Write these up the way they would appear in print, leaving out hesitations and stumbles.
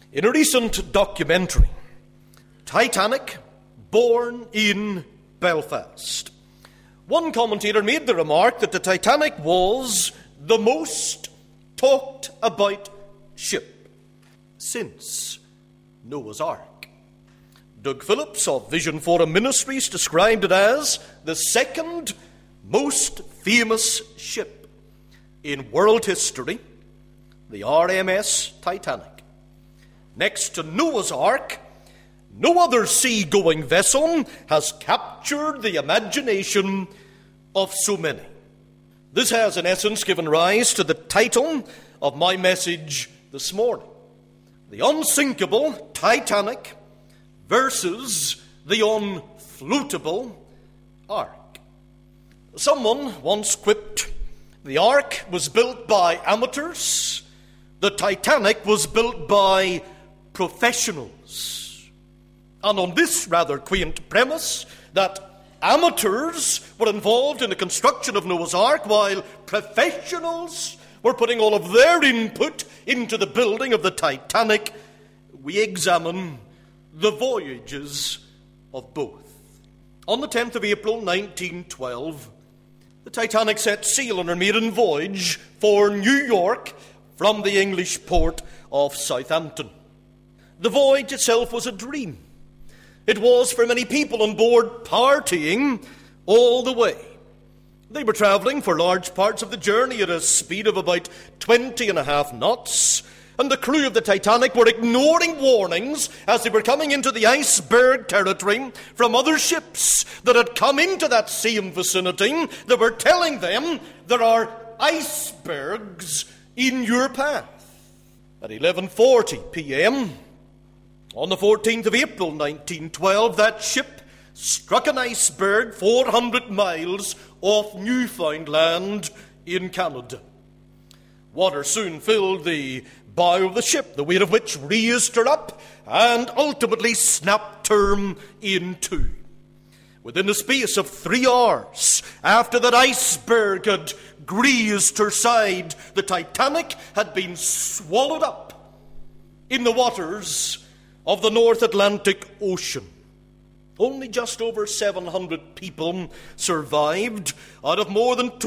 In a recent documentary, Titanic, born in Belfast, one commentator made the remark that the Titanic was the most talked about ship since Noah's Ark. Doug Phillips of Vision Forum Ministries described it as the second most famous ship in world history, the RMS Titanic. Next to Noah's Ark, no other sea-going vessel has captured the imagination of so many. This has, in essence, given rise to the title of my message this morning: The Unsinkable Titanic versus the Unfloatable Ark. Someone once quipped, the Ark was built by amateurs, the Titanic was built by professionals. And on this rather quaint premise that amateurs were involved in the construction of Noah's Ark while professionals were putting all of their input into the building of the Titanic, we examine the voyages of both. On the 10th of April 1912, the Titanic set sail on her maiden voyage for New York from the English port of Southampton. The voyage itself was a dream. It was, for many people on board, partying all the way. They were travelling for large parts of the journey at a speed of about 20.5 knots, and the crew of the Titanic were ignoring warnings as they were coming into the iceberg territory from other ships that had come into that same vicinity that were telling them there are icebergs in your path. At 11:40 p.m., on the 14th of April 1912, that ship struck an iceberg 400 miles off Newfoundland in Canada. Water soon filled the bow of the ship, the weight of which raised her up and ultimately snapped her in two. Within the space of 3 hours after that iceberg had grazed her side, the Titanic had been swallowed up in the waters of the North Atlantic Ocean. Only just over 700 people survived out of more than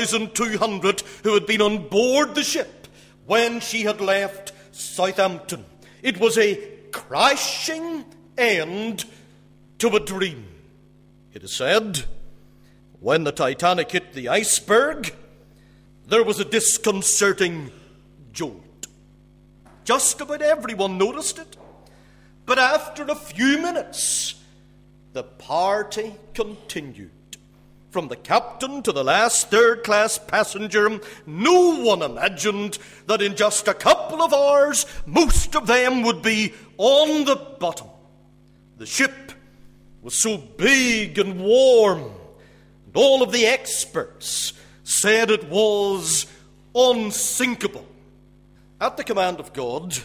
2,200 who had been on board the ship when she had left Southampton. It was a crashing end to a dream. It is said, when the Titanic hit the iceberg, there was a disconcerting jolt. Just about everyone noticed it. But after a few minutes, the party continued. From the captain to the last third-class passenger, no one imagined that in just a couple of hours, most of them would be on the bottom. The ship was so big and warm, and all of the experts said it was unsinkable. At the command of God,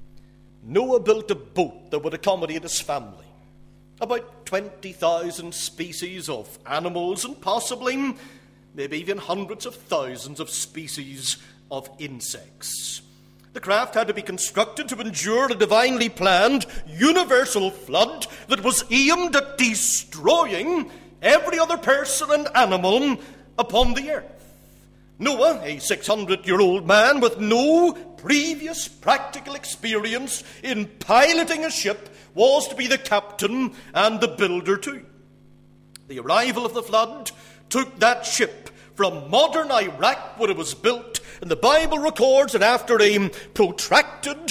Noah built a boat that would accommodate his family. About 20,000 species of animals and possibly, maybe even hundreds of thousands of species of insects. The craft had to be constructed to endure a divinely planned universal flood that was aimed at destroying every other person and animal upon the earth. Noah, a 600-year-old man with no previous practical experience in piloting a ship, was to be the captain and the builder too. The arrival of the flood took that ship from modern Iraq, where it was built, and the Bible records that after a protracted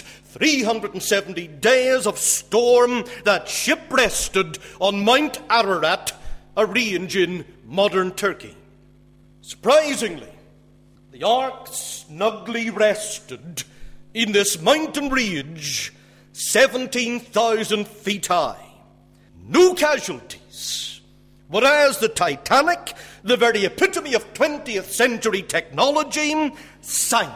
370 days of storm, that ship rested on Mount Ararat, a range in modern Turkey. Surprisingly, the ark snugly rested in this mountain range 17,000 feet high. No casualties. Whereas the Titanic, the very epitome of 20th century technology, sank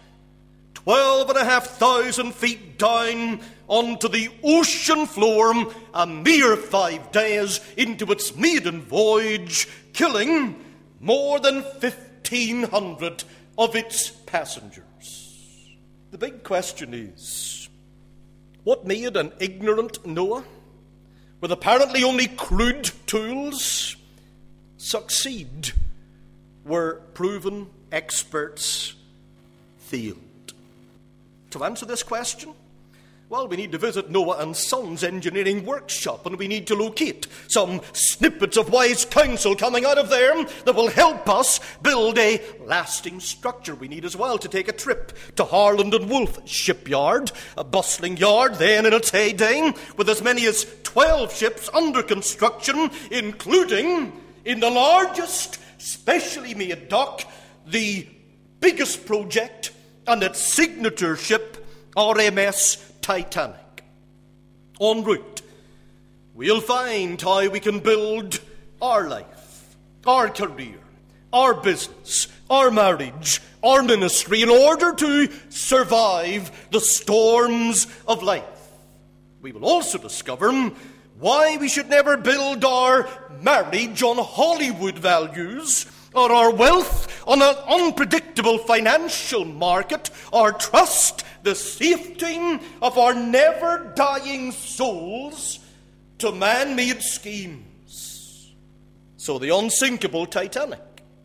12,500 feet down onto the ocean floor a mere 5 days into its maiden voyage, killing more than 1,500 of its passengers. The big question is, What made an ignorant Noah, with apparently only crude tools, succeed where proven experts failed? To answer this question, well, we need to visit Noah and Sons engineering workshop, and we need to locate some snippets of wise counsel coming out of there that will help us build a lasting structure. We need as well to take a trip to Harland and Wolff shipyard, a bustling yard then in its heyday, with as many as 12 ships under construction, including, in the largest specially made dock, the biggest project and its signature ship, RMS Titanic. En route, we'll find how we can build our life, our career, our business, our marriage, our ministry in order to survive the storms of life. We will also discover why we should never build our marriage on Hollywood values, or our wealth on an unpredictable financial market, or trust the safety of our never-dying souls to man-made schemes. So the unsinkable Titanic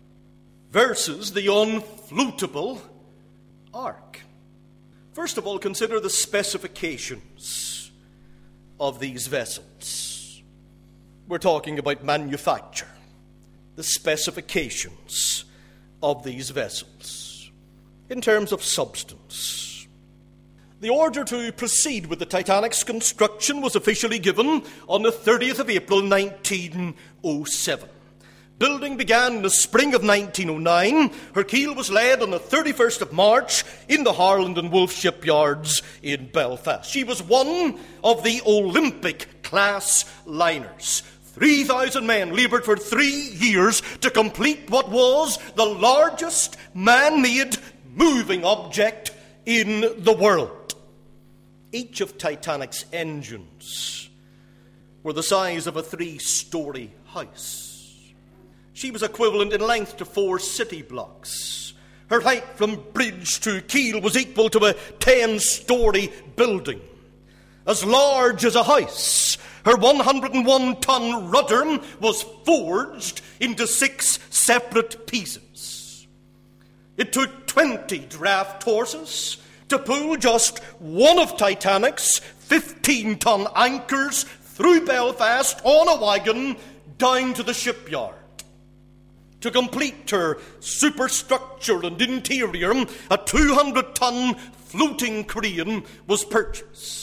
versus the unfloatable Ark. First of all, consider the specifications of these vessels. We're talking about manufacture. The specifications of these vessels in terms of substance. The order to proceed with the Titanic's construction was officially given on the 30th of April 1907. Building began in the spring of 1909. Her keel was laid on the 31st of March in the Harland and Wolff shipyards in Belfast. She was one of the Olympic-class liners. 3,000 men laboured for 3 years to complete what was the largest man-made moving object in the world. Each of Titanic's engines were the size of a 3-story house. She was equivalent in length to 4 city blocks. Her height from bridge to keel was equal to a 10-story building. As large as a house, her 101-ton rudder was forged into 6 separate pieces. It took 20 draft horses to pull just one of Titanic's 15-ton anchors through Belfast on a wagon down to the shipyard. To complete her superstructure and interior, a 200-ton floating crane was purchased.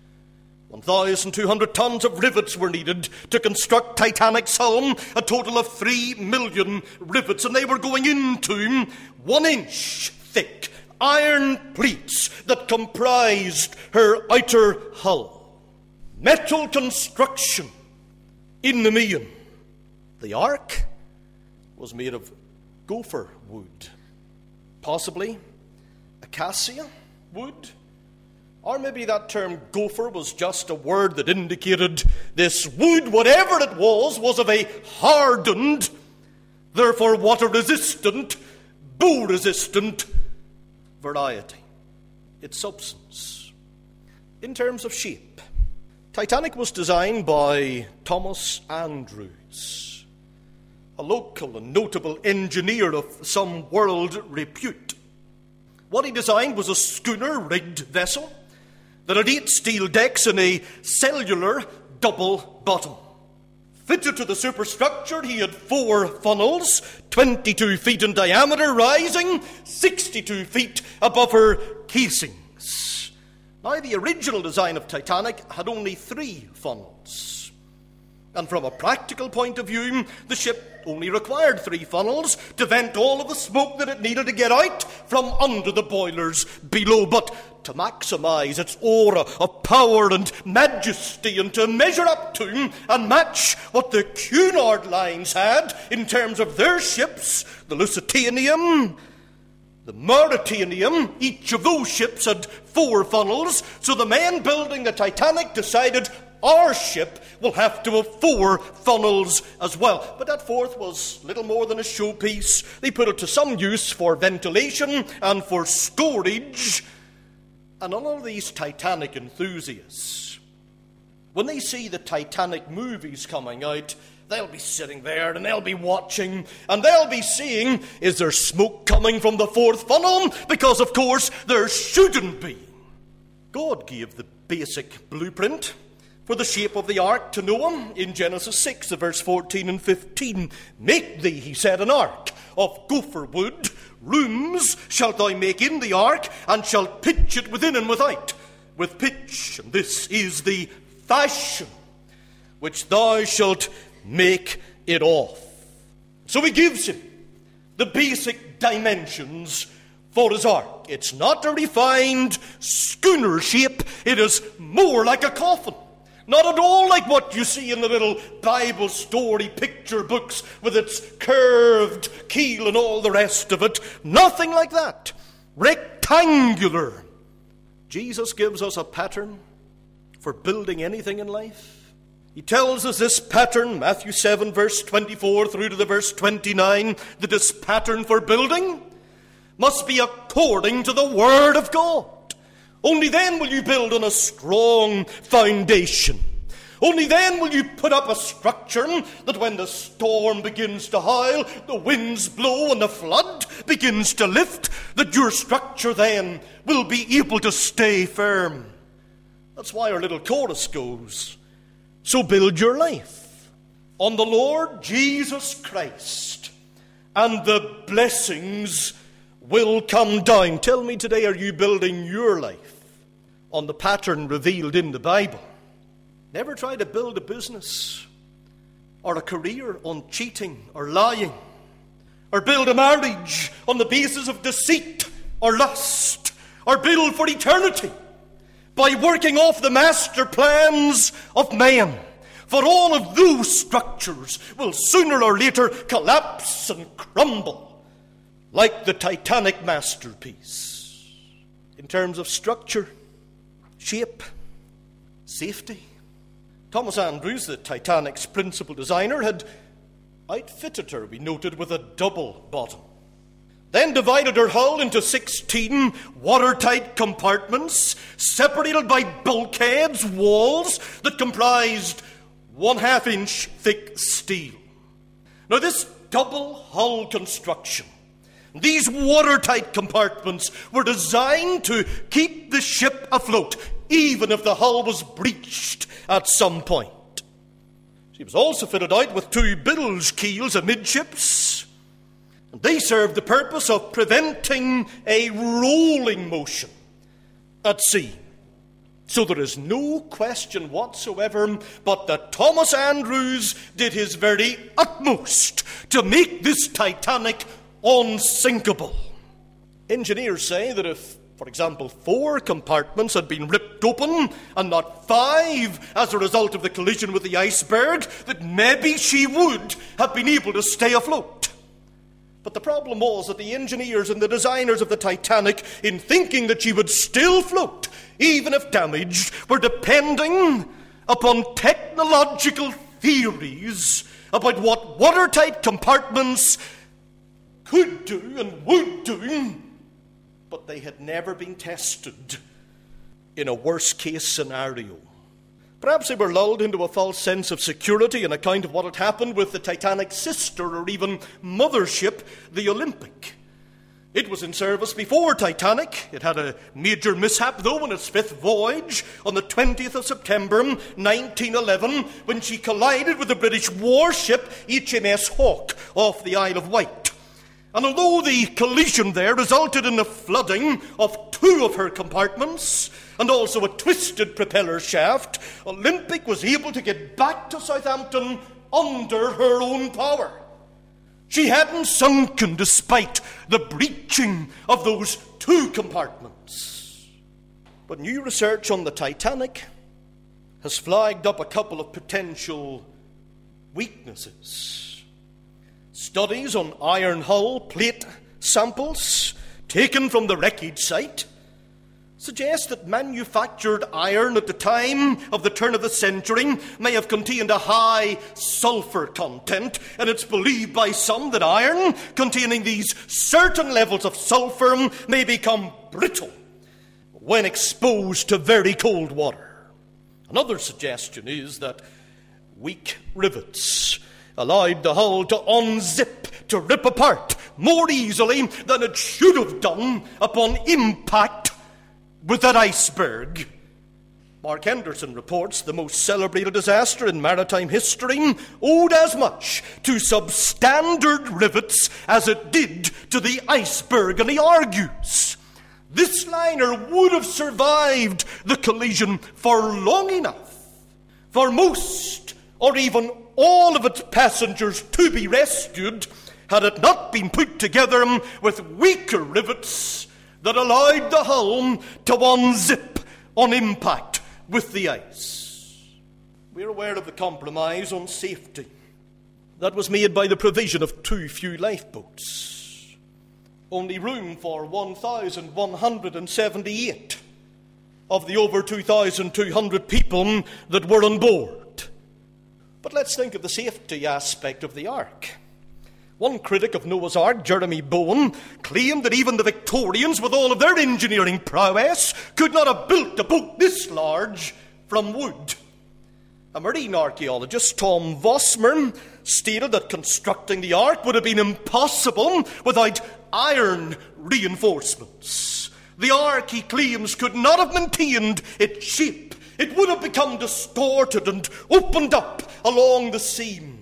1,200 tons of rivets were needed to construct Titanic's hull, a total of 3 million rivets, and they were going into 1-inch thick iron plates that comprised her outer hull. Metal construction in the main. The Ark was made of gopher wood, possibly acacia wood. Or maybe that term gopher was just a word that indicated this wood, whatever it was of a hardened, therefore water-resistant, bow-resistant variety. Its substance. In terms of shape, Titanic was designed by Thomas Andrews, a local and notable engineer of some world repute. What he designed was a schooner-rigged vessel that had 8 steel decks and a cellular double bottom. Fitted to the superstructure, he had 4 funnels, 22 feet in diameter, rising 62 feet above her casings. Now, the original design of Titanic had only 3 funnels. And from a practical point of view, the ship only required 3 funnels to vent all of the smoke that it needed to get out from under the boilers below. But to maximize its aura of power and majesty, and to measure up to and match what the Cunard lines had in terms of their ships, the Lusitanium, the Mauretanium, each of those ships had 4 funnels. So the men building the Titanic decided our ship will have to have 4 funnels as well. But that 4th was little more than a showpiece. They put it to some use for ventilation and for storage. And all of these Titanic enthusiasts, when they see the Titanic movies coming out, they'll be sitting there and they'll be watching and they'll be seeing, is there smoke coming from the fourth funnel? Because, of course, there shouldn't be. God gave the basic blueprint for the shape of the ark to Noah in Genesis 6, verse 14 and 15. Make thee, he said, an ark of gopher wood. Rooms shalt thou make in the ark, and shalt pitch it within and without with pitch. And this is the fashion which thou shalt make it of. So he gives him the basic dimensions for his ark. It's not a refined schooner shape. It is more like a coffin. Not at all like what you see in the little Bible story picture books with its curved keel and all the rest of it. Nothing like that. Rectangular. Jesus gives us a pattern for building anything in life. He tells us this pattern, Matthew 7, verse 24 through to the verse 29, that this pattern for building must be according to the Word of God. Only then will you build on a strong foundation. Only then will you put up a structure that when the storm begins to howl, the winds blow and the flood begins to lift, that your structure then will be able to stay firm. That's why our little chorus goes, so build your life on the Lord Jesus Christ, and the blessings will come down. Tell me today, are you building your life on the pattern revealed in the Bible? Never try to build a business or a career on cheating or lying, or build a marriage on the basis of deceit or lust, or build for eternity by working off the master plans of man. For all of those structures will sooner or later collapse and crumble like the Titanic masterpiece. In terms of structure, shape, safety, Thomas Andrews, the Titanic's principal designer, had outfitted her, we noted, with a double bottom. Then divided her hull into 16 watertight compartments, separated by bulkheads, walls that comprised 1/2 inch thick steel. Now this double hull construction, these watertight compartments were designed to keep the ship afloat, even if the hull was breached at some point. She was also fitted out with 2 bilge keels amidships, and they served the purpose of preventing a rolling motion at sea. So there is no question whatsoever but that Thomas Andrews did his very utmost to make this Titanic unsinkable. Engineers say that if, for example, 4 compartments had been ripped open and not 5 as a result of the collision with the iceberg, that maybe she would have been able to stay afloat. But the problem was that the engineers and the designers of the Titanic, in thinking that she would still float, even if damaged, were depending upon technological theories about what watertight compartments could do and would do, but they had never been tested in a worst-case scenario. Perhaps they were lulled into a false sense of security on account of what had happened with the Titanic's sister or even mothership, the Olympic. It was in service before Titanic. It had a major mishap, though, on its 5th voyage on the 20th of September 1911, when she collided with the British warship HMS Hawke off the Isle of Wight. And although the collision there resulted in the flooding of 2 of her compartments and also a twisted propeller shaft, Olympic was able to get back to Southampton under her own power. She hadn't sunken despite the breaching of those 2 compartments. But new research on the Titanic has flagged up a couple of potential weaknesses. Studies on iron hull plate samples taken from the wreckage site suggest that manufactured iron at the time of the turn of the century may have contained a high sulfur content, and it's believed by some that iron containing these certain levels of sulfur may become brittle when exposed to very cold water. Another suggestion is that weak rivets allowed the hull to unzip, to rip apart more easily than it should have done upon impact with that iceberg. Mark Henderson reports the most celebrated disaster in maritime history owed as much to substandard rivets as it did to the iceberg, and he argues this liner would have survived the collision for long enough for most or even all of its passengers to be rescued had it not been put together with weaker rivets that allowed the hull to unzip on impact with the ice. We're aware of the compromise on safety that was made by the provision of too few lifeboats. Only room for 1,178 of the over 2,200 people that were on board. But let's think of the safety aspect of the Ark. One critic of Noah's Ark, Jeremy Bowen, claimed that even the Victorians, with all of their engineering prowess, could not have built a boat this large from wood. A marine archaeologist, Tom Vosmer, stated that constructing the Ark would have been impossible without iron reinforcements. The Ark, he claims, could not have maintained its shape. It would have become distorted and opened up along the seams.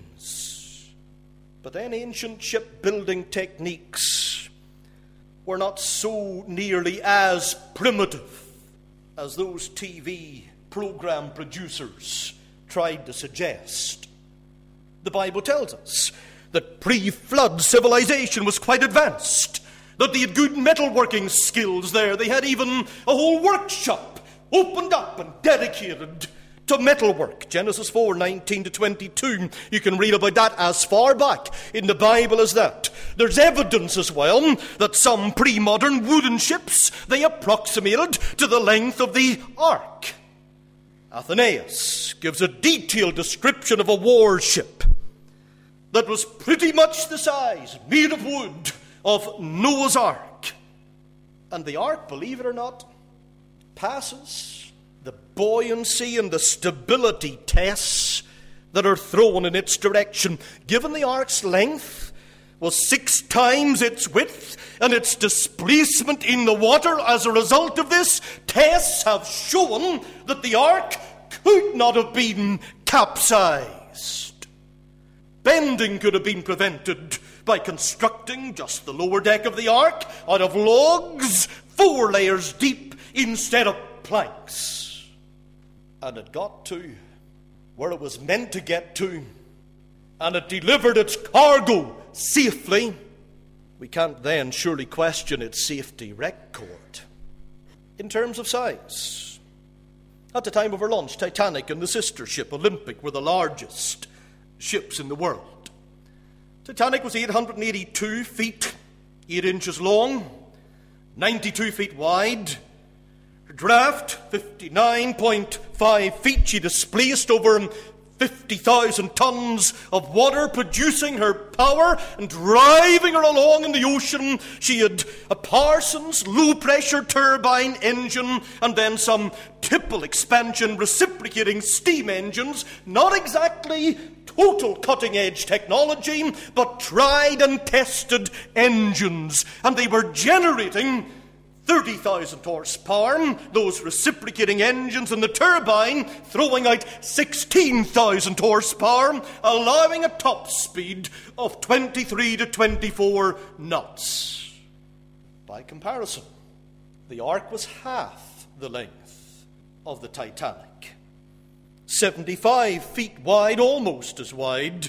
But then ancient shipbuilding techniques were not so nearly as primitive as those TV program producers tried to suggest. The Bible tells us that pre-flood civilization was quite advanced, that they had good metalworking skills there. They had even a whole workshop opened up and dedicated to metalwork. Genesis 4:19-22. You can read about that as far back in the Bible as that. There's evidence as well that some pre-modern wooden ships, they approximated to the length of the Ark. Athenaeus gives a detailed description of a warship that was pretty much the size, made of wood, of Noah's Ark. And the Ark, believe it or not, passes the buoyancy and the stability tests that are thrown in its direction. Given the Ark's length was 6 times its width and its displacement in the water as a result of this, tests have shown that the Ark could not have been capsized. Bending could have been prevented by constructing just the lower deck of the Ark out of logs 4 layers deep instead of planks. And it got to where it was meant to get to, and it delivered its cargo safely. We can't then surely question its safety record. In terms of size, at the time of her launch, Titanic and the sister ship Olympic were the largest ships in the world. Titanic was 882 feet, 8 inches long, 92 feet wide. Her draft, 59.5 feet. She displaced over 50,000 tons of water, producing her power and driving her along in the ocean. She had a Parsons low-pressure turbine engine and then some Tipple expansion reciprocating steam engines. Not exactly total cutting-edge technology, but tried and tested engines. And they were generating 30,000 horsepower, those reciprocating engines, and the turbine throwing out 16,000 horsepower, allowing a top speed of 23 to 24 knots. By comparison, the Ark was half the length of the Titanic. 75 feet wide, almost as wide,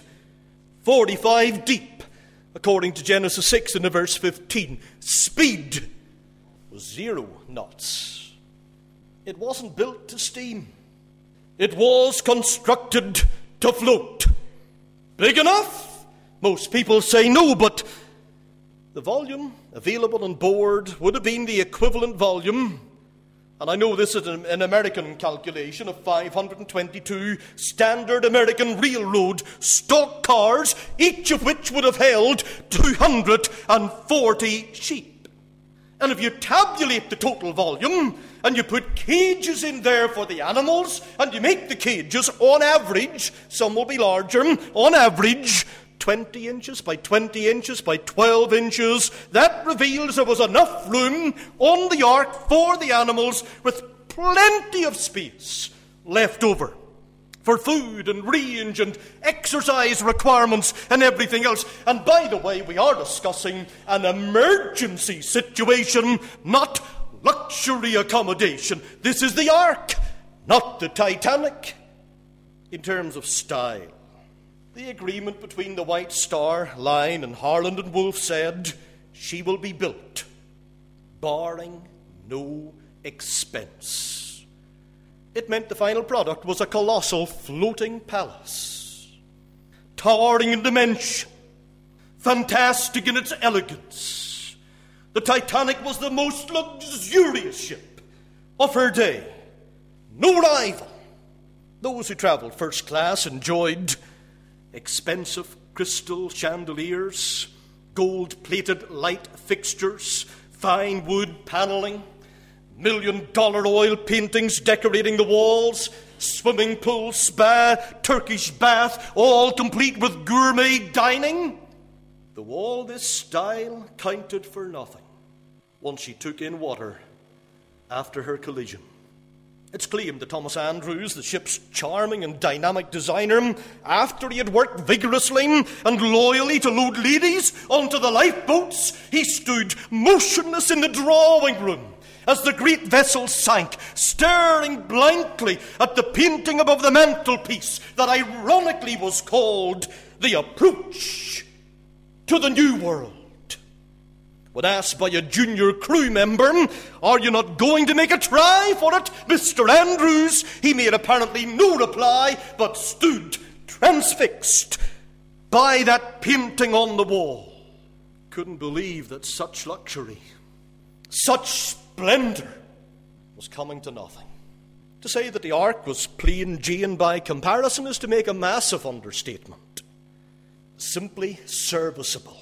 45 deep, according to Genesis 6 and verse 15. Speed was 0 knots. It wasn't built to steam. It was constructed to float. Big enough? Most people say no, but the volume available on board would have been the equivalent volume, and I know this is an American calculation, of 522 standard American railroad stock cars, each of which would have held 240 sheep. And if you tabulate the total volume, and you put cages in there for the animals, and you make the cages, on average, some will be larger, on average, 20 inches by 20 inches by 12 inches, that reveals there was enough room on the ark for the animals, with plenty of space left over for food and range and exercise requirements and everything else. And by the way, we are discussing an emergency situation, not luxury accommodation. This is the Ark, not the Titanic. In terms of style, the agreement between the White Star Line and Harland and Wolff said she will be built, barring no expense. It meant the final product was a colossal floating palace, towering in dimension, fantastic in its elegance. The Titanic was the most luxurious ship of her day, no rival. Those who travelled first class enjoyed expensive crystal chandeliers, gold-plated light fixtures, fine wood panelling, $1 million oil paintings decorating the walls, swimming pool, spa, Turkish bath, all complete with gourmet dining. Though all this style counted for nothing once she took in water after her collision. It's claimed that Thomas Andrews, the ship's charming and dynamic designer, after he had worked vigorously and loyally to load ladies onto the lifeboats, he stood motionless in the drawing room as the great vessel sank, staring blankly at the painting above the mantelpiece that ironically was called The Approach to the New World. When asked by a junior crew member, "Are you not going to make a try for it, Mr. Andrews?" he made apparently no reply, but stood transfixed by that painting on the wall. Couldn't believe that such luxury, such splendor was coming to nothing. To say that the Ark was plain Jane by comparison is to make a massive understatement. Simply serviceable,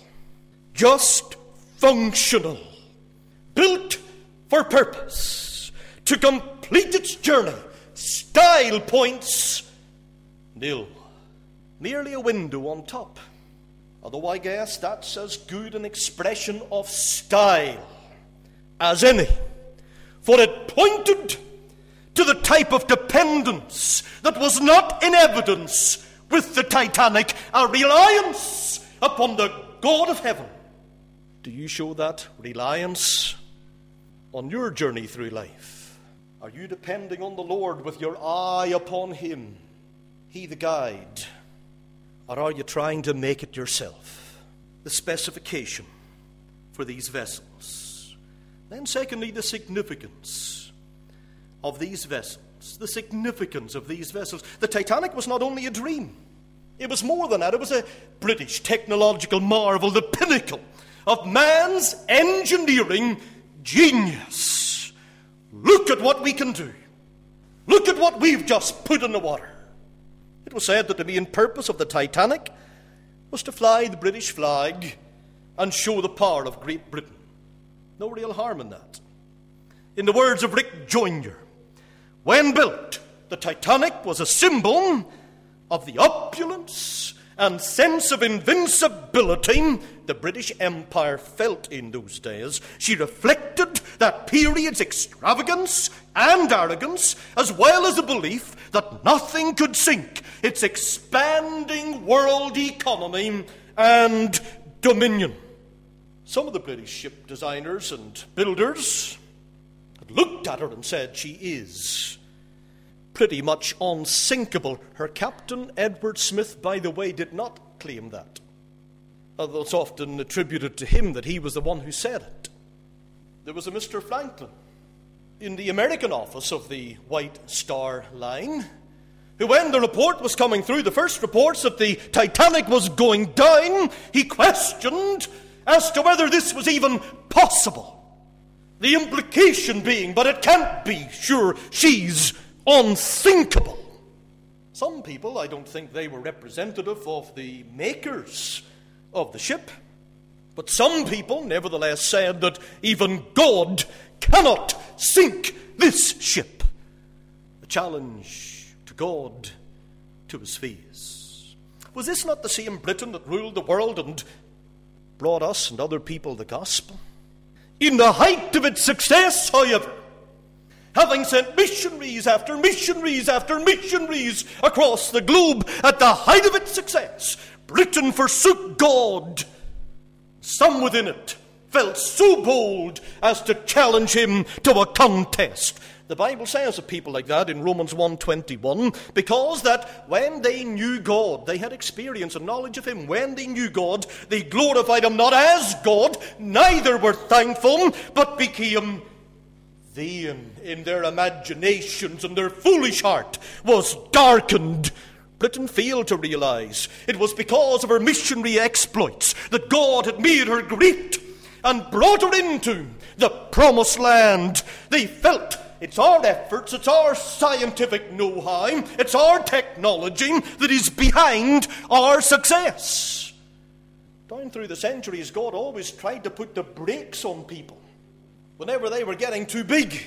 just functional, built for purpose, to complete its journey. Style points, nil. Merely a window on top. Although I guess that's as good an expression of style as any, for it pointed to the type of dependence that was not in evidence with the Titanic, a reliance upon the God of heaven. Do you show that reliance on your journey through life? Are you depending on the Lord with your eye upon Him, He the guide? Or are you trying to make it yourself? The specification for these vessels. Then secondly, the significance of these vessels. The significance of these vessels. The Titanic was not only a dream. It was more than that. It was a British technological marvel, the pinnacle of man's engineering genius. Look at what we can do. Look at what we've just put in the water. It was said that the main purpose of the Titanic was to fly the British flag and show the power of Great Britain. No real harm in that. In the words of Rick Joyner, when built, the Titanic was a symbol of the opulence and sense of invincibility the British Empire felt in those days. She reflected that period's extravagance and arrogance, as well as the belief that nothing could sink its expanding world economy and dominion. Some of the British ship designers and builders had looked at her and said, she is pretty much unsinkable. Her captain, Edward Smith, by the way, did not claim that, although it's often attributed to him that he was the one who said it. There was a Mr. Franklin in the American office of the White Star Line, who, when the report was coming through, the first reports that the Titanic was going down, he questioned as to whether this was even possible. The implication being, but it can't be, sure, she's unsinkable. Some people, I don't think they were representative of the makers of the ship, But some people nevertheless said that even God cannot sink this ship. A challenge to God to his face. Was this not the same Britain that ruled the world and brought us and other people the gospel? In the height of its success, however, having sent missionaries after missionaries after missionaries across the globe, at the height of its success, Britain forsook God. Some within it felt so bold as to challenge him to a contest. The Bible says of people like that in Romans 1:21, because that when they knew God, they had experience and knowledge of him. When they knew God, they glorified him not as God, neither were thankful, but became vain in their imaginations, and their foolish heart was darkened. Britain failed to realize it was because of her missionary exploits that God had made her great and brought her into the promised land. They felt it's our efforts, it's our scientific know-how, it's our technology that is behind our success. Down through the centuries, God always tried to put the brakes on people whenever they were getting too big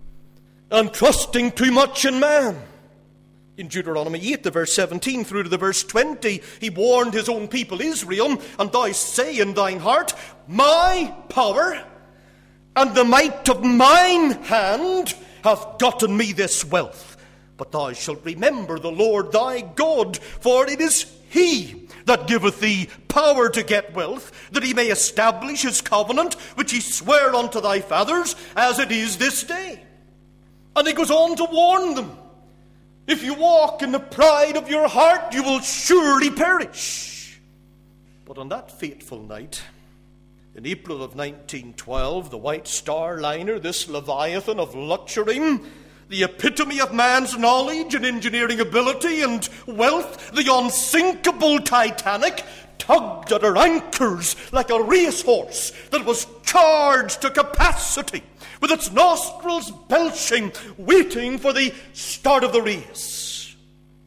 and trusting too much in man. In Deuteronomy 8, the verse 17 through to the verse 20, he warned his own people Israel, and thou say in thine heart, my power and the might of mine hand hath gotten me this wealth. But thou shalt remember the Lord thy God, for it is he that giveth thee power to get wealth, that he may establish his covenant, which he sware unto thy fathers, as it is this day. And he goes on to warn them, if you walk in the pride of your heart, you will surely perish. But on that fateful night, in April of 1912, the White Star Liner, this leviathan of luxury, the epitome of man's knowledge and engineering ability and wealth, the unsinkable Titanic, tugged at her anchors like a racehorse that was charged to capacity, with its nostrils belching, waiting for the start of the race.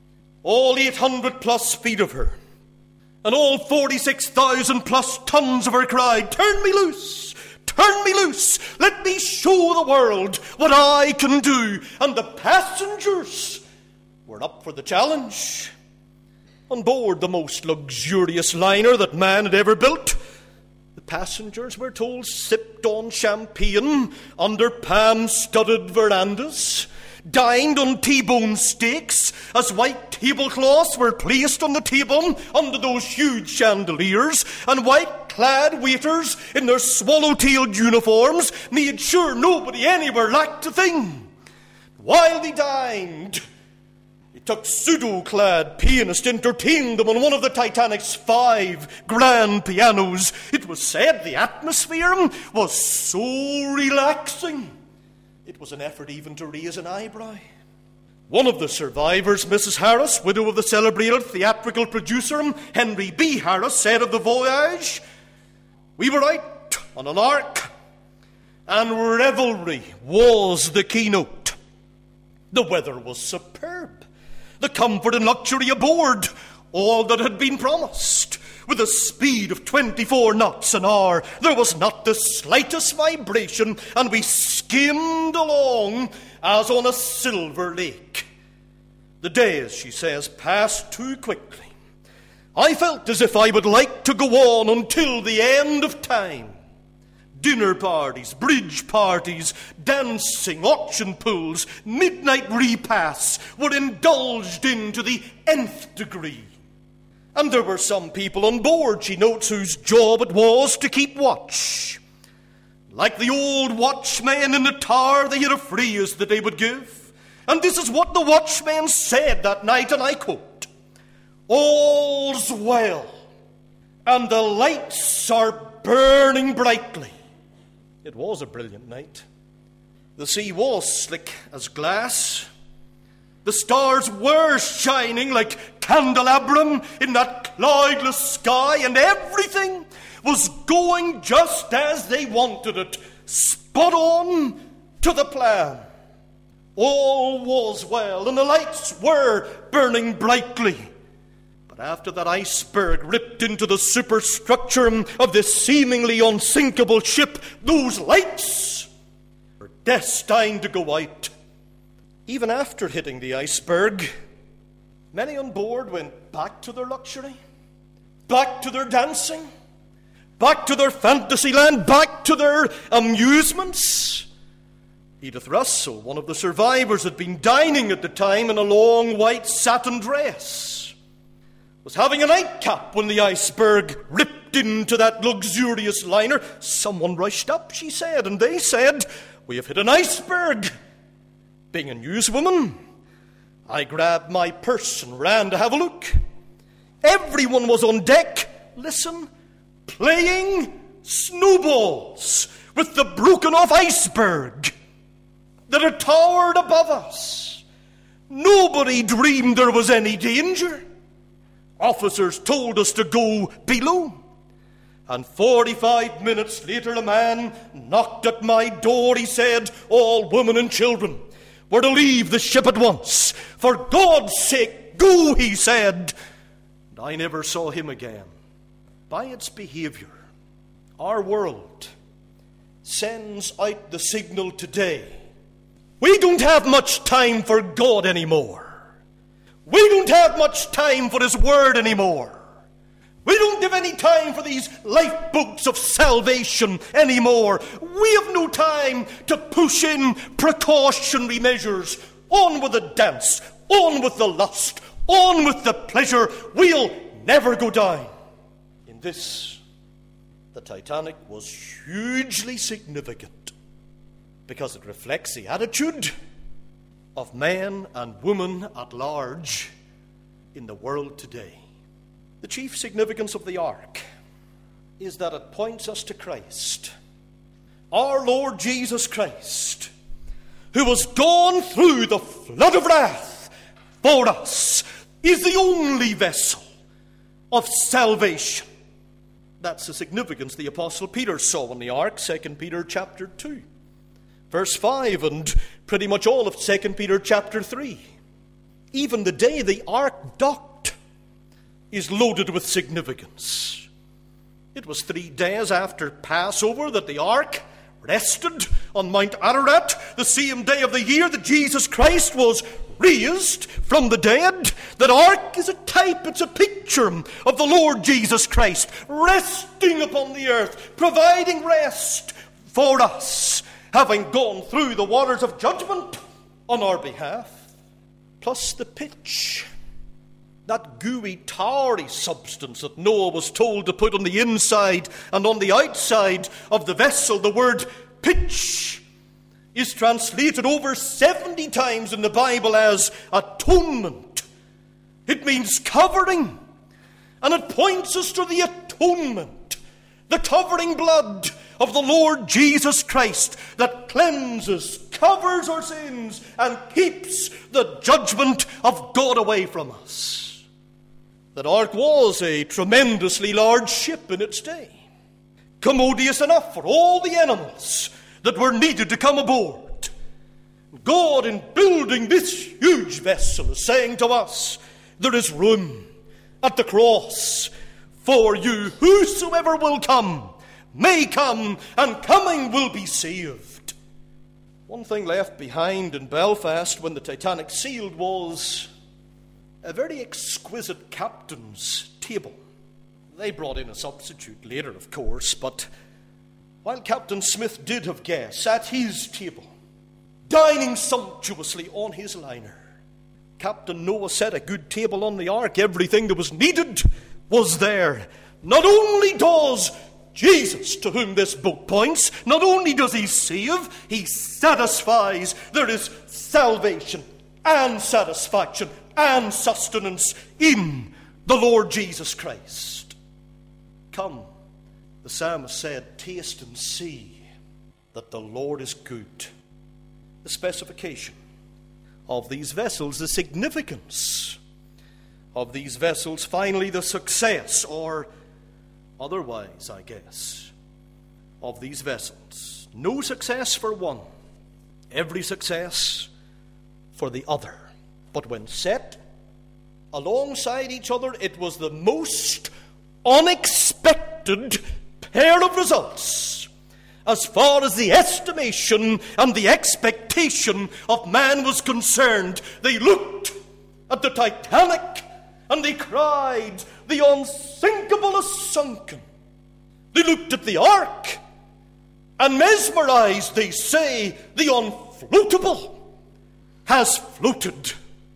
All 800 plus feet of her, and all 46,000 plus tons of her cried, turn me loose, turn me loose, let me show the world what I can do. And the passengers were up for the challenge. On board the most luxurious liner that man had ever built, the passengers, we're told, sipped on champagne under palm-studded verandas, dined on T-bone steaks as white tablecloths were placed on the table under those huge chandeliers, and white-clad waiters in their swallow-tailed uniforms made sure nobody anywhere lacked a thing. While they dined, it took pseudo-clad pianists to entertain them on one of the Titanic's 5 grand pianos. It was said the atmosphere was so relaxing, it was an effort even to raise an eyebrow. One of the survivors, Mrs. Harris, widow of the celebrated theatrical producer Henry B. Harris, said of the voyage, we were out on an ark, and revelry was the keynote. The weather was superb. The comfort and luxury aboard, all that had been promised. With a speed of 24 knots an hour, there was not the slightest vibration, and we skimmed along as on a silver lake. The days, she says, passed too quickly. I felt as if I would like to go on until the end of time. Dinner parties, bridge parties, dancing, auction pools, midnight repasts were indulged in to the nth degree. And there were some people on board, she notes, whose job it was to keep watch. Like the old watchmen in the tower, they had a phrase that they would give. And this is what the watchman said that night, and I quote, all's well, and the lights are burning brightly. It was a brilliant night. The sea was slick as glass. The stars were shining like candelabrum in that cloudless sky, and everything was going just as they wanted it, spot on to the plan. All was well, and the lights were burning brightly. But after that iceberg ripped into the superstructure of this seemingly unsinkable ship, those lights were destined to go out. Even after hitting the iceberg, many on board went back to their luxury, back to their dancing, back to their fantasy land, back to their amusements. Edith Russell, one of the survivors, had been dining at the time in a long white satin dress, was having a nightcap when the iceberg ripped into that luxurious liner. Someone rushed up, she said, and they said, "We have hit an iceberg." Being a newswoman, I grabbed my purse and ran to have a look. Everyone was on deck, listen, playing snowballs with the broken-off iceberg that had towered above us. Nobody dreamed there was any danger. Officers told us to go below. And 45 minutes later, a man knocked at my door. He said, all women and children were to leave the ship at once. For God's sake, go, he said. And I never saw him again. By its behavior, our world sends out the signal today. We don't have much time for God anymore. We don't have much time for His Word anymore. We don't have any time for these lifeboats of salvation anymore. We have no time to push in precautionary measures. On with the dance, on with the lust, on with the pleasure. We'll never go down. In this, the Titanic was hugely significant, because it reflects the attitude of men and women at large in the world today. The chief significance of the ark is that it points us to Christ, our Lord Jesus Christ, who has gone through the flood of wrath for us, is the only vessel of salvation. That's the significance the Apostle Peter saw in the ark, 2 Peter chapter 2. Verse 5 and pretty much all of 2 Peter chapter 3. Even the day the ark docked is loaded with significance. It was 3 days after Passover that the ark rested on Mount Ararat, the same day of the year that Jesus Christ was raised from the dead. That ark is a type, it's a picture of the Lord Jesus Christ resting upon the earth, providing rest for us, having gone through the waters of judgment on our behalf. Plus the pitch, that gooey, tarry substance that Noah was told to put on the inside and on the outside of the vessel. The word pitch is translated over 70 times in the Bible as atonement. It means covering, and it points us to the atonement, the covering blood of the Lord Jesus Christ that cleanses, covers our sins, and keeps the judgment of God away from us. That ark was a tremendously large ship in its day, commodious enough for all the animals that were needed to come aboard. God, in building this huge vessel, is saying to us, there is room at the cross for you. Whosoever will come may come, and coming will be saved. One thing left behind in Belfast when the Titanic sailed was a very exquisite captain's table. They brought in a substitute later, of course, but while Captain Smith did have guests at his table, dining sumptuously on his liner, Captain Noah set a good table on the ark. Everything that was needed was there. Not only does Jesus, to whom this book points, not only does he save, he satisfies. There is salvation and satisfaction and sustenance in the Lord Jesus Christ. Come, the psalmist said, taste and see that the Lord is good. The specification of these vessels, the significance of these vessels, finally the success, or otherwise, I guess, of these vessels. No success for one, every success for the other. But when set alongside each other, it was the most unexpected pair of results as far as the estimation and the expectation of man was concerned. They looked at the Titanic and they cried, "The unsinkable is sunken." They looked at the ark and mesmerized, they say, "The unfloatable has floated."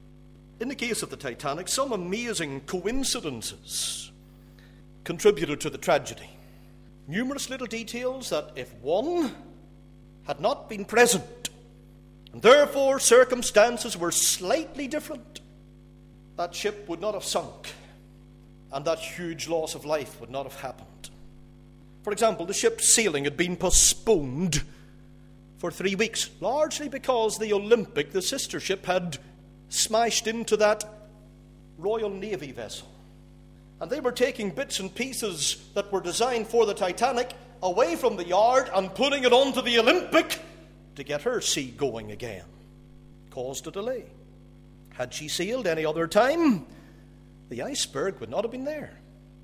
In the case of the Titanic, some amazing coincidences contributed to the tragedy. Numerous little details that, if one had not been present, and therefore circumstances were slightly different, that ship would not have sunk, and that huge loss of life would not have happened. For example, the ship's sailing had been postponed for 3 weeks, largely because the Olympic, the sister ship, had smashed into that Royal Navy vessel. And they were taking bits and pieces that were designed for the Titanic away from the yard and putting it onto the Olympic to get her sea going again. Caused a delay. Had she sailed any other time, the iceberg would not have been there.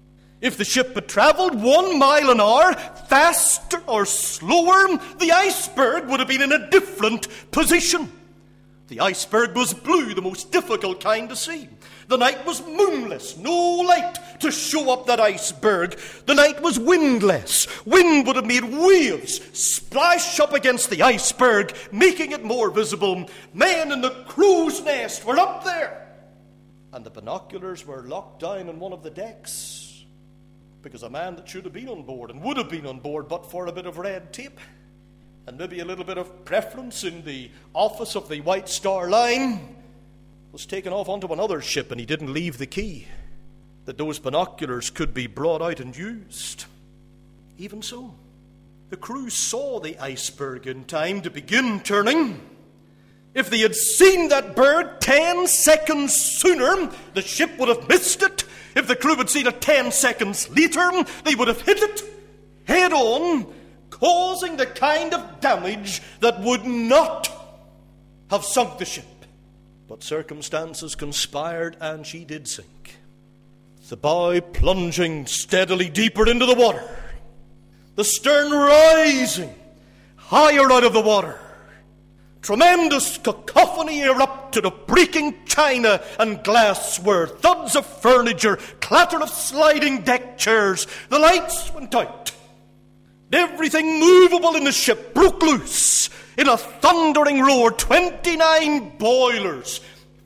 If the ship had travelled 1 mile an hour, faster or slower, the iceberg would have been in a different position. The iceberg was blue, the most difficult kind to see. The night was moonless, no light to show up that iceberg. The night was windless. Wind would have made waves splash up against the iceberg, making it more visible. Men in the crow's nest were up there, and the binoculars were locked down on one of the decks, because a man that should have been on board and would have been on board but for a bit of red tape and maybe a little bit of preference in the office of the White Star Line was taken off onto another ship, and he didn't leave the key that those binoculars could be brought out and used. Even so, the crew saw the iceberg in time to begin turning. If they had seen that berg 10 seconds sooner, the ship would have missed it. If the crew had seen it 10 seconds later, they would have hit it head on, causing the kind of damage that would not have sunk the ship. But circumstances conspired, and she did sink. The bow plunging steadily deeper into the water, the stern rising higher out of the water. Tremendous cacophony erupted of breaking china and glassware, thuds of furniture, clatter of sliding deck chairs. The lights went out. Everything movable in the ship broke loose in a thundering roar. 29 boilers,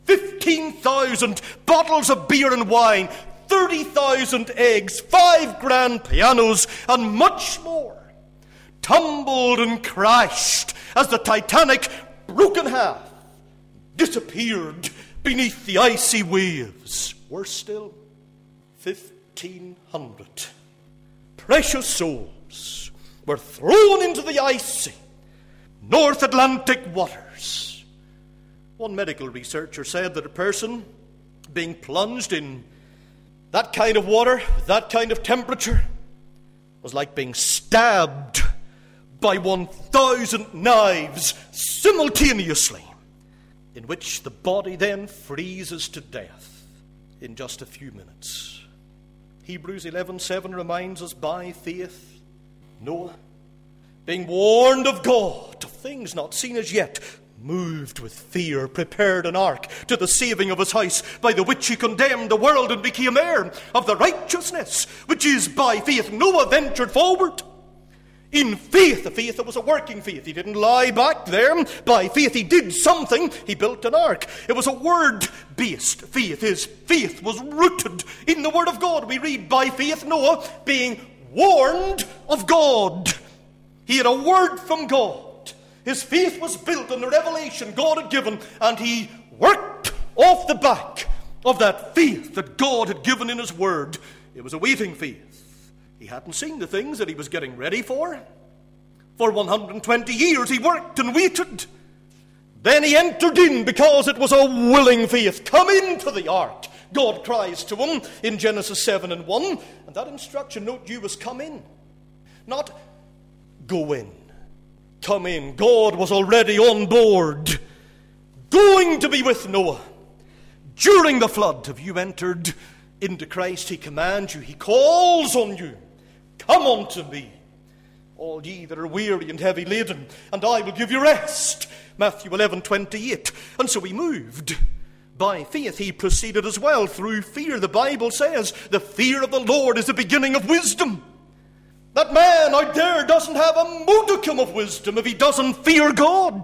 15,000 bottles of beer and wine, 30,000 eggs, 5 grand pianos, and much more tumbled and crashed as the Titanic broke in half, disappeared beneath the icy waves. Worse still, 1,500 precious souls were thrown into the icy North Atlantic waters. One medical researcher said that a person being plunged in that kind of water, that kind of temperature, was like being stabbed by 1,000 knives simultaneously, in which the body then freezes to death in just a few minutes. Hebrews 11:7 reminds us, by faith, Noah, being warned of God, of things not seen as yet, moved with fear, prepared an ark to the saving of his house, by the which he condemned the world and became heir of the righteousness which is by faith. Noah ventured forward in faith, a faith that was a working faith. He didn't lie back there. By faith he did something. He built an ark. It was a word-based faith. His faith was rooted in the Word of God. We read, by faith Noah, being warned of God. He had a word from God. His faith was built on the revelation God had given, and he worked off the back of that faith that God had given in his word. It was a waiting faith. He hadn't seen the things that he was getting ready for. For 120 years he worked and waited. Then he entered in because it was a willing faith. Come into the ark, God cries to him in Genesis 7:1. And that instruction, note you, was come in. Not go in. Come in. God was already on board, going to be with Noah, During the flood, have you entered into Christ? He commands you, he calls on you. Come unto me, all ye that are weary and heavy laden, and I will give you rest. Matthew 11:28. And so he moved. By faith he proceeded as well through fear. The Bible says the fear of the Lord is the beginning of wisdom. That man out there doesn't have a modicum of wisdom if he doesn't fear God.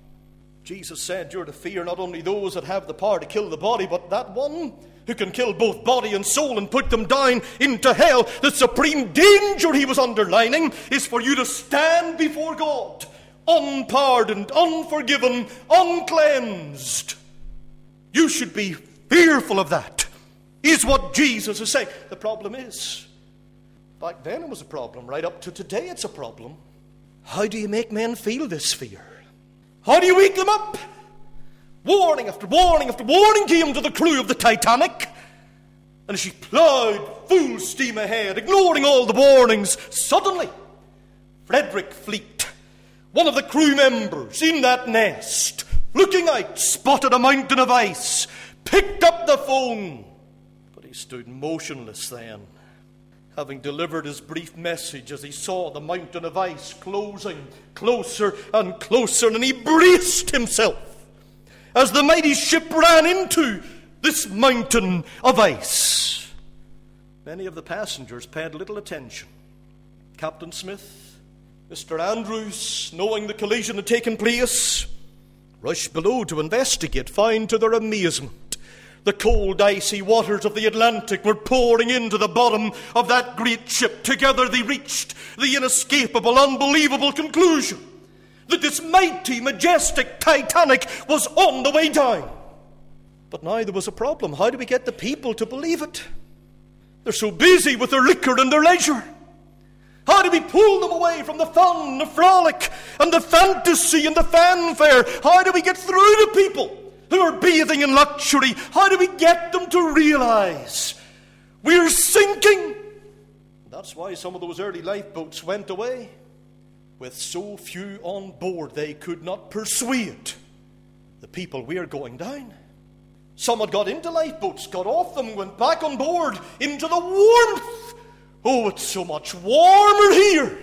Jesus said you're to fear not only those that have the power to kill the body, but that one who can kill both body and soul and put them down into hell. The supreme danger he was underlining is for you to stand before God, unpardoned, unforgiven, uncleansed. You should be fearful of that, is what Jesus is saying. The problem is, back then it was a problem. Right up to today it's a problem. How do you make men feel this fear? How do you wake them up? Warning after warning after warning came to the crew of the Titanic. And as she plowed full steam ahead, ignoring all the warnings, suddenly Frederick Fleet, one of the crew members in that nest, looking out, spotted a mountain of ice, picked up the phone. But he stood motionless then, having delivered his brief message as he saw the mountain of ice closing closer and closer, and he braced himself as the mighty ship ran into this mountain of ice. Many of the passengers paid little attention. Captain Smith, Mr. Andrews, knowing the collision had taken place, rushed below to investigate, found to their amazement the cold, icy waters of the Atlantic were pouring into the bottom of that great ship. Together they reached the inescapable, unbelievable conclusion that this mighty, majestic Titanic was on the way down. But now there was a problem. How do we get the people to believe it? They're so busy with their liquor and their leisure. How do we pull them away from the fun, the frolic, and the fantasy and the fanfare? How do we get through to people who are bathing in luxury? How do we get them to realize we're sinking? That's why some of those early lifeboats went away. With so few on board, they could not persuade the people we're going down. Some had got into lifeboats, got off them, went back on board into the warmth. Oh, it's so much warmer here.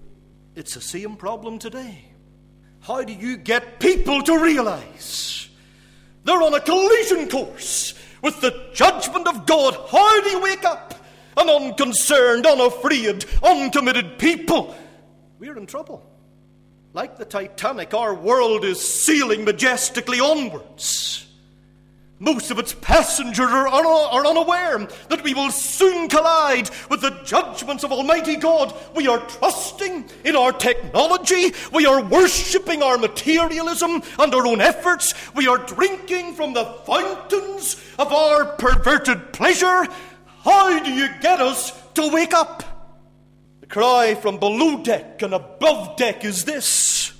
It's the same problem today. How do you get people to realize they're on a collision course with the judgment of God? How do you wake up an unconcerned, unafraid, uncommitted people? We're in trouble. Like the Titanic, our world is sailing majestically onwards. Most of its passengers are unaware that we will soon collide with the judgments of Almighty God. We are trusting in our technology. We are worshipping our materialism and our own efforts. We are drinking from the fountains of our perverted pleasure. How do you get us to wake up? The cry from below deck and above deck is this: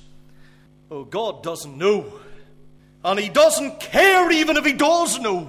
oh, God doesn't know. And he doesn't care even if he does know.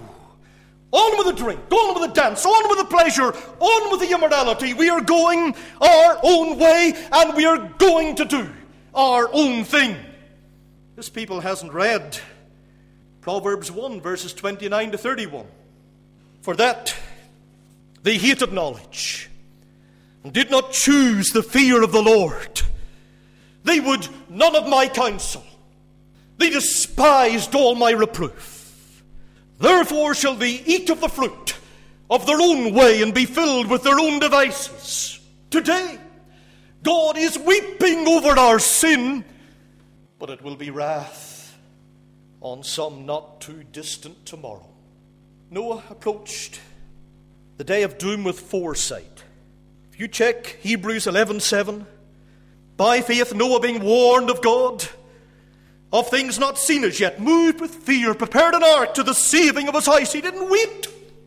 On with the drink, on with the dance, on with the pleasure, on with the immorality. We are going our own way, and we are going to do our own thing. This people hasn't read Proverbs 1, verses 29 to 31. For that they hated knowledge, and did not choose the fear of the Lord. They would none of my counsel. They despised all my reproof. Therefore shall they eat of the fruit of their own way and be filled with their own devices. Today, God is weeping over our sin, but it will be wrath on some not too distant tomorrow. Noah approached the day of doom with foresight. If you check Hebrews 11:7, by faith Noah, being warned of God, of things not seen as yet, moved with fear, prepared an ark to the saving of his house. He didn't wait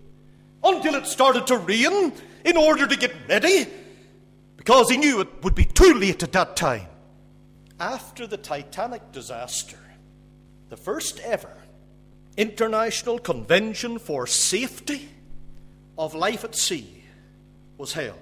until it started to rain in order to get ready, because he knew it would be too late at that time. After the Titanic disaster, the first ever International Convention for Safety of Life at Sea was held.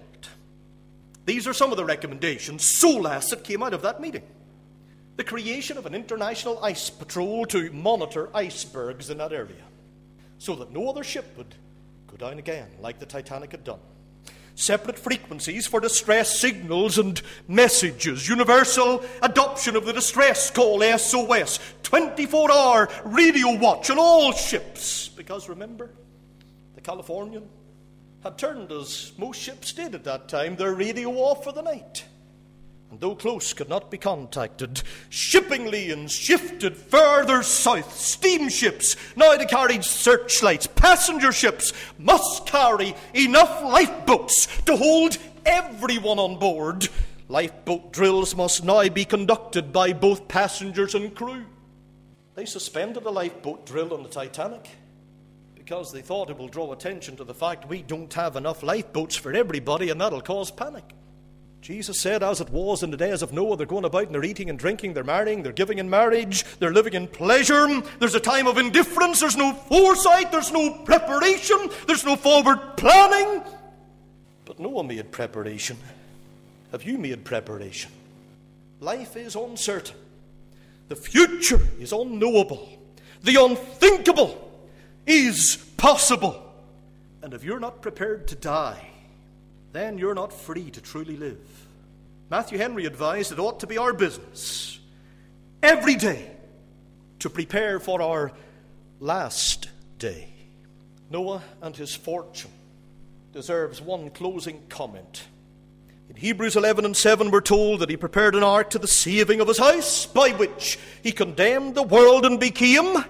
These are some of the recommendations, solas, that came out of that meeting. The creation of an international ice patrol to monitor icebergs in that area. so that no other ship would go down again like the Titanic had done. Separate frequencies for distress signals and messages. Universal adoption of the distress call, SOS. 24-hour radio watch on all ships. Because remember, the Californian had turned, as most ships did at that time, their radio off for the night. And though close could not be contacted, shipping lanes shifted further south. Steamships, now to carry searchlights. Passenger ships must carry enough lifeboats to hold everyone on board. Lifeboat drills must now be conducted by both passengers and crew. They suspended the lifeboat drill on the Titanic because they thought it will draw attention to the fact we don't have enough lifeboats for everybody, and that'll cause panic. Jesus said, as it was in the days of Noah, they're going about and they're eating and drinking, they're marrying, they're giving in marriage, they're living in pleasure. There's a time of indifference, there's no foresight, there's no preparation, there's no forward planning. But Noah made preparation. Have you made preparation? Life is uncertain. The future is unknowable. The unthinkable is possible. And if you're not prepared to die, then you're not free to truly live. Matthew Henry advised it ought to be our business every day to prepare for our last day. Noah and his fortune deserves one closing comment. In Hebrews 11:7 we're told that he prepared an ark to the saving of his house, by which he condemned the world and became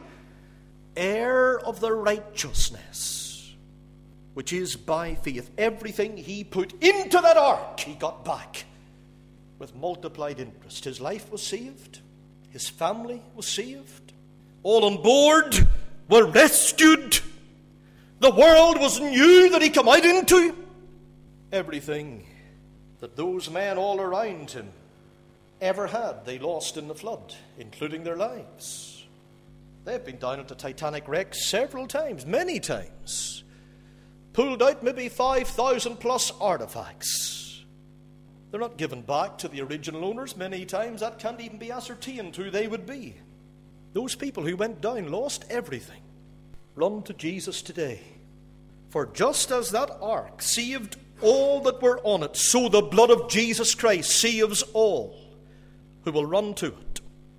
heir of the righteousness, which is by faith. Everything he put into that ark, he got back with multiplied interest. His life was saved. His family was saved. All on board were rescued. The world was new that he came out into. Everything that those men all around him ever had, they lost in the flood, including their lives. They've been down at the Titanic wreck several times, many times. Pulled out maybe 5,000 plus artifacts. They're not given back to the original owners. Many times that can't even be ascertained who they would be. Those people who went down lost everything. Run to Jesus today. For just as that ark saved all that were on it, so the blood of Jesus Christ saves all who will run to it.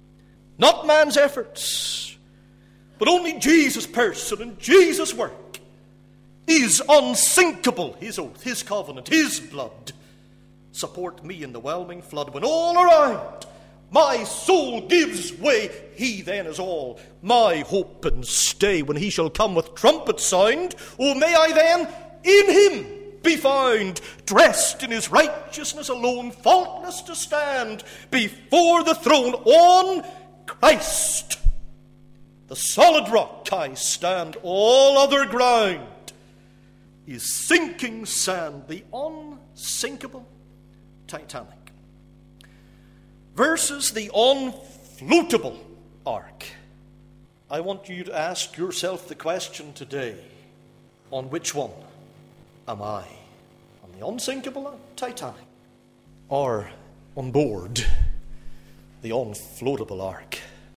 Not man's efforts, but only Jesus' person and Jesus' work is unsinkable. His oath, his covenant, his blood support me in the whelming flood when all around my soul gives way. He then is all my hope and stay when he shall come with trumpet sound. Oh, may I then in him be found, dressed in his righteousness alone, faultless to stand before the throne. On Christ, the solid rock, I stand. All other ground is sinking sand, the unsinkable Titanic versus the unfloatable ark. I want you to ask yourself the question today, on which one am I? On the unsinkable Titanic or on board the unfloatable ark?